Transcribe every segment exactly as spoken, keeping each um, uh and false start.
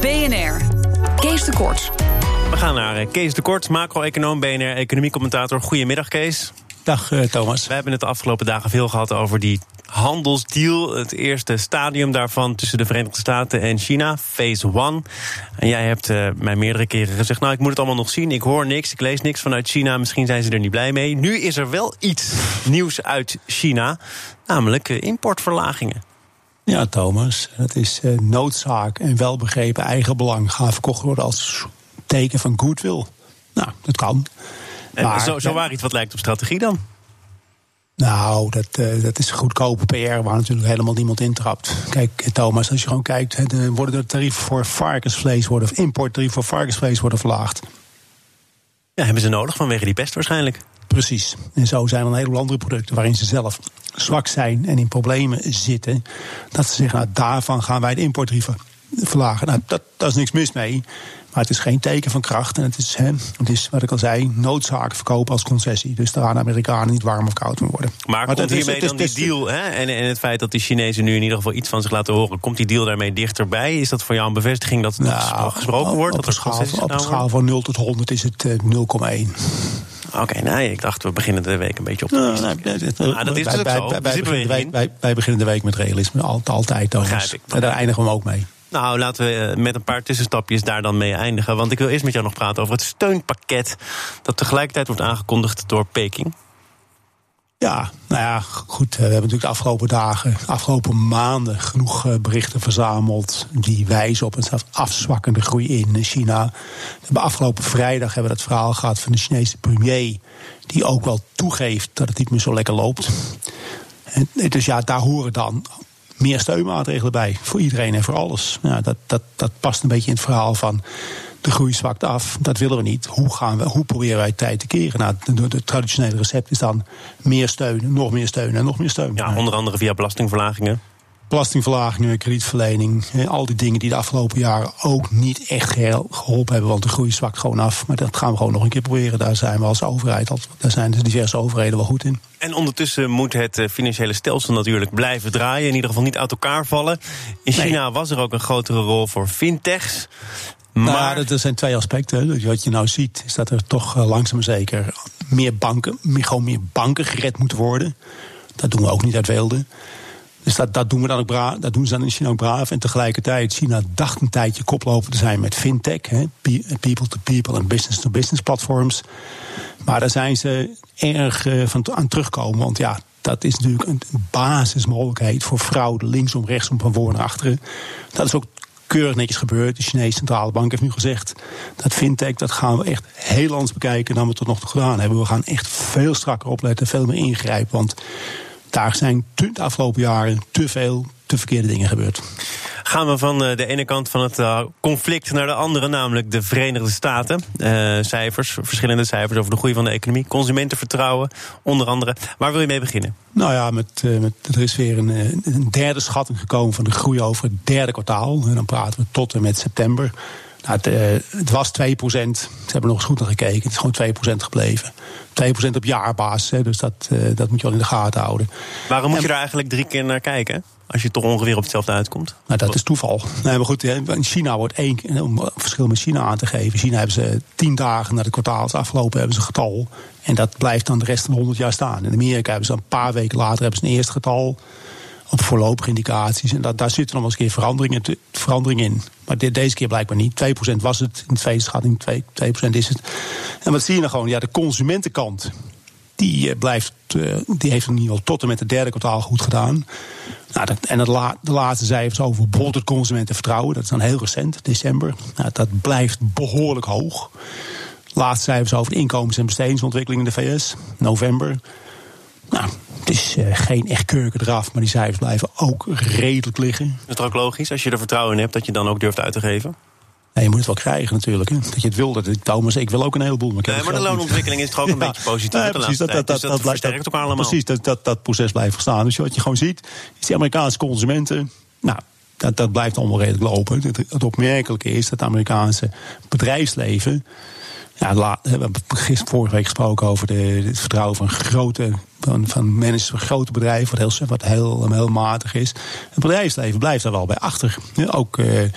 B N R. Kees de Kort. We gaan naar Kees de Kort, macro-econoom, B N R, economiecommentator. Goedemiddag, Kees. Dag, uh, Thomas. We hebben het de afgelopen dagen veel gehad over die handelsdeal. Het eerste stadium daarvan tussen de Verenigde Staten en China, phase one. En jij hebt uh, mij meerdere keren gezegd, nou, ik moet het allemaal nog zien. Ik hoor niks, ik lees niks vanuit China. Misschien zijn ze er niet blij mee. Nu is er wel iets nieuws uit China, namelijk uh, importverlagingen. Ja, Thomas, dat is uh, noodzaak en welbegrepen eigenbelang gaan verkocht worden als teken van goodwill. Nou, dat kan. En maar, zo, zo waar iets wat lijkt op strategie dan? Nou, dat, uh, dat is goedkope P R waar natuurlijk helemaal niemand intrapt. Kijk, Thomas, als je gewoon kijkt, de, worden de tarieven voor varkensvlees worden, of importtarieven voor varkensvlees worden verlaagd. Ja, hebben ze nodig vanwege die pest waarschijnlijk. Precies. En zo zijn er een heleboel andere producten waarin ze zelf zwak zijn en in problemen zitten. Dat ze zeggen, nou, daarvan gaan wij de importtarieven verlagen. Nou, dat, dat is niks mis mee. Maar het is geen teken van kracht. En het is, hè, het is wat ik al zei, noodzaak verkopen als concessie. Dus daar gaan de Amerikanen niet warm of koud mee worden. Maar, maar komt hiermee dan die deal, hè? En, en het feit dat die Chinezen nu in ieder geval iets van zich laten horen, komt die deal daarmee dichterbij? Is dat voor jou een bevestiging dat het nou, gesproken wordt? Op, dat op, schaal, op een schaal van nul tot honderd is het uh, nul komma één. Oké, okay, nee, ik dacht, we beginnen de week een beetje op te nou, nee, nee, nee, ah, dat is wij, dus ook wij, zo. Wij, wij, wij, wij beginnen de week met realisme, altijd, altijd Thomas. En daar eindigen we ook mee. Nou, laten we met een paar tussenstapjes daar dan mee eindigen. Want ik wil eerst met jou nog praten over het steunpakket dat tegelijkertijd wordt aangekondigd door Peking. Ja, nou ja, goed. We hebben natuurlijk de afgelopen dagen, afgelopen maanden genoeg berichten verzameld die wijzen op een afzwakkende groei in China. We hebben afgelopen vrijdag hebben we dat verhaal gehad van de Chinese premier, die ook wel toegeeft dat het niet meer zo lekker loopt. En dus ja, daar horen dan meer steunmaatregelen bij, voor iedereen en voor alles. Ja, dat, dat, dat past een beetje in het verhaal van de groei zwakt af. Dat willen we niet. Hoe, gaan we, hoe proberen wij tijd te keren? Nou, het traditionele recept is dan meer steun, nog meer steun en nog meer steun. Ja, onder andere via belastingverlagingen. Belastingverlagingen, kredietverlening, al die dingen die de afgelopen jaren ook niet echt geholpen hebben, want de groei zwakt gewoon af. Maar dat gaan we gewoon nog een keer proberen. Daar zijn we als overheid, daar zijn de diverse overheden wel goed in. En ondertussen moet het financiële stelsel natuurlijk blijven draaien, in ieder geval niet uit elkaar vallen. In China nee. was er ook een grotere rol voor fintechs. Maar nou, er zijn twee aspecten. Wat je nou ziet, is dat er toch langzaam maar zeker meer banken, meer, gewoon meer banken gered moeten worden. Dat doen we ook niet uit weelde. Dus dat, dat, doen we dan ook braaf, dat doen ze dan in China ook braaf. En tegelijkertijd, China dacht een tijdje koploper te zijn met fintech. Hè, people-to-people en business-to-business platforms. Maar daar zijn ze erg uh, van aan terugkomen. Want ja, dat is natuurlijk een basismogelijkheid voor fraude, linksom, rechtsom, van voor naar achteren. Dat is ook keurig netjes gebeurd. De Chinese Centrale Bank heeft nu gezegd dat fintech, dat gaan we echt heel anders bekijken dan we tot nog toe gedaan hebben. We gaan echt veel strakker opletten, veel meer ingrijpen. Want daar zijn de afgelopen jaren te veel, te verkeerde dingen gebeurd. Gaan we van de ene kant van het conflict naar de andere, namelijk de Verenigde Staten. Uh, cijfers, verschillende cijfers over de groei van de economie. Consumentenvertrouwen, onder andere. Waar wil je mee beginnen? Nou ja, met, met, er is weer een, een derde schatting gekomen van de groei over het derde kwartaal. En dan praten we tot en met september. Nou, het, uh, het was twee procent. Ze hebben nog eens goed naar gekeken. Het is gewoon twee procent gebleven. twee procent op jaarbasis. Hè, dus dat, uh, dat moet je wel in de gaten houden. Waarom moet en, je daar eigenlijk drie keer naar kijken? Als je toch ongeveer op hetzelfde uitkomt? Nou, dat is toeval. Nee, maar goed, in China wordt één, om een verschil met China aan te geven. China hebben ze tien dagen na de kwartaals afgelopen hebben ze een getal. En dat blijft dan de rest van de honderd jaar staan. In Amerika hebben ze een paar weken later hebben ze een eerste getal op voorlopige indicaties. En dat, daar zitten nog eens een keer veranderingen, te, veranderingen in. Maar de, deze keer blijkbaar niet. twee procent was het. In de tweede schatting twee procent is het. En wat zie je nou gewoon? Ja, de consumentenkant, die blijft, die heeft in ieder geval tot en met het derde kwartaal goed gedaan. Nou, dat, en het la, de laatste cijfers over bijvoorbeeld het consumentenvertrouwen, dat is dan heel recent, december. Nou, dat blijft behoorlijk hoog. Laatste cijfers over de inkomens- en bestedingsontwikkeling in de V S, november. Nou, het is uh, geen echt kurken eraf, maar die cijfers blijven ook redelijk liggen. Is het ook logisch, als je er vertrouwen in hebt, dat je dan ook durft uit te geven? Nee, je moet het wel krijgen natuurlijk. Hè. Dat je het wil, dat ik, Thomas, ik wil ook een heleboel. Maar, nee, maar de loonontwikkeling niet. Is toch ook een ja, beetje positief. Ja, precies, dat, dat, dat, dus dat, dat versterkt elkaar allemaal. Precies, dat, dat, dat proces blijft staan. Dus wat je gewoon ziet, is die Amerikaanse consumenten, nou, dat, dat blijft allemaal redelijk lopen. Het, het opmerkelijke is dat het Amerikaanse bedrijfsleven, ja, la, we hebben gisteren vorige week gesproken over de, het vertrouwen van grote, van, van managers van grote bedrijven, wat heel, wat heel, heel matig is. Het bedrijfsleven blijft daar wel bij achter. Ja, ook uh,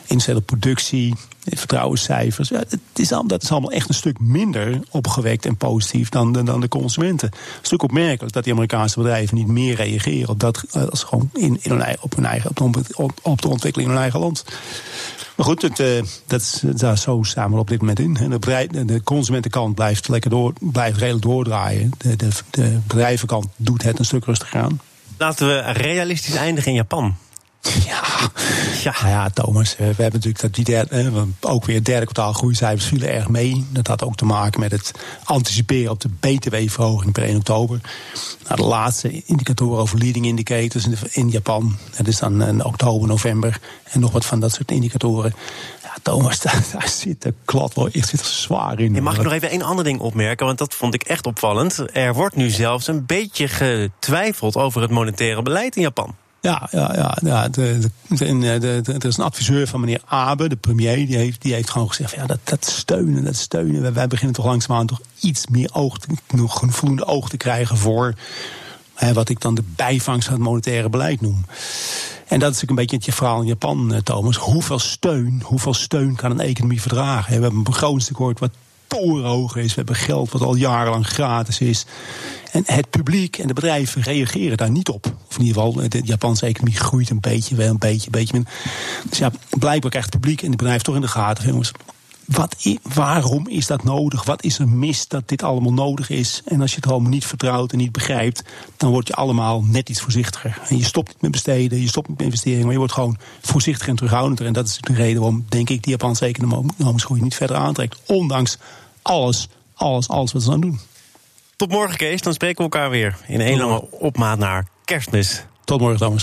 industriële productie, vertrouwenscijfers. Ja, het is, dat is allemaal echt een stuk minder opgewekt en positief dan de, dan de consumenten. Het is natuurlijk opmerkelijk dat die Amerikaanse bedrijven niet meer reageren op dat, als gewoon in, in hun eigen, op, hun eigen, op, de, op de ontwikkeling in hun eigen land. Maar goed, het, uh, dat is, daar zo staan we op dit moment in. De, bedrijf, de consumentenkant blijft lekker door, blijft redelijk doordraaien. De, de, de bedrijvenkant doet het een stuk rustiger aan. Laten we realistisch eindigen in Japan. Ja, ja. Nou ja, Thomas, we hebben natuurlijk dat die derde, ook weer derde kwartaal groeicijfers vielen erg mee. Dat had ook te maken met het anticiperen op de B T W-verhoging per één oktober. Nou, de laatste indicatoren over leading indicators in Japan, dat is dan in oktober, november en nog wat van dat soort indicatoren. Ja, Thomas, daar, daar zit de klad wel echt zit zwaar in. Je mag ik nog even één ander ding opmerken, want dat vond ik echt opvallend. Er wordt nu zelfs een beetje getwijfeld over het monetaire beleid in Japan. Ja, ja, ja, ja de, de, de, de, de, er is een adviseur van meneer Abe, de premier, die heeft, die heeft gewoon gezegd: ja, dat, dat steunen, dat steunen. Wij, wij beginnen toch langzaamaan toch iets meer oog, te, nog een voldoende oog te krijgen voor hè, wat ik dan de bijvangst van het monetaire beleid noem. En dat is natuurlijk een beetje het verhaal in Japan, Thomas. Hoeveel steun, hoeveel steun kan een economie verdragen? We hebben een begrotingstekort wat torenhoog is. We hebben geld wat al jarenlang gratis is. En het publiek en de bedrijven reageren daar niet op. Of in ieder geval, de Japanse economie groeit een beetje, wel een beetje, een beetje minder. Dus ja, blijkbaar krijgt het publiek en de bedrijven toch in de gaten. Jongens, wat, waarom is dat nodig? Wat is er mis dat dit allemaal nodig is? En als je het allemaal niet vertrouwt en niet begrijpt, dan word je allemaal net iets voorzichtiger. En je stopt niet met besteden, je stopt niet met investeringen, maar je wordt gewoon voorzichtiger en terughoudender. En dat is de reden waarom, denk ik, die Japanse economische groei niet verder aantrekt. Ondanks alles, alles, alles wat ze aan doen. Tot morgen, Kees. Dan spreken we elkaar weer in een lange opmaat naar Kerstmis. Tot morgen, Thomas.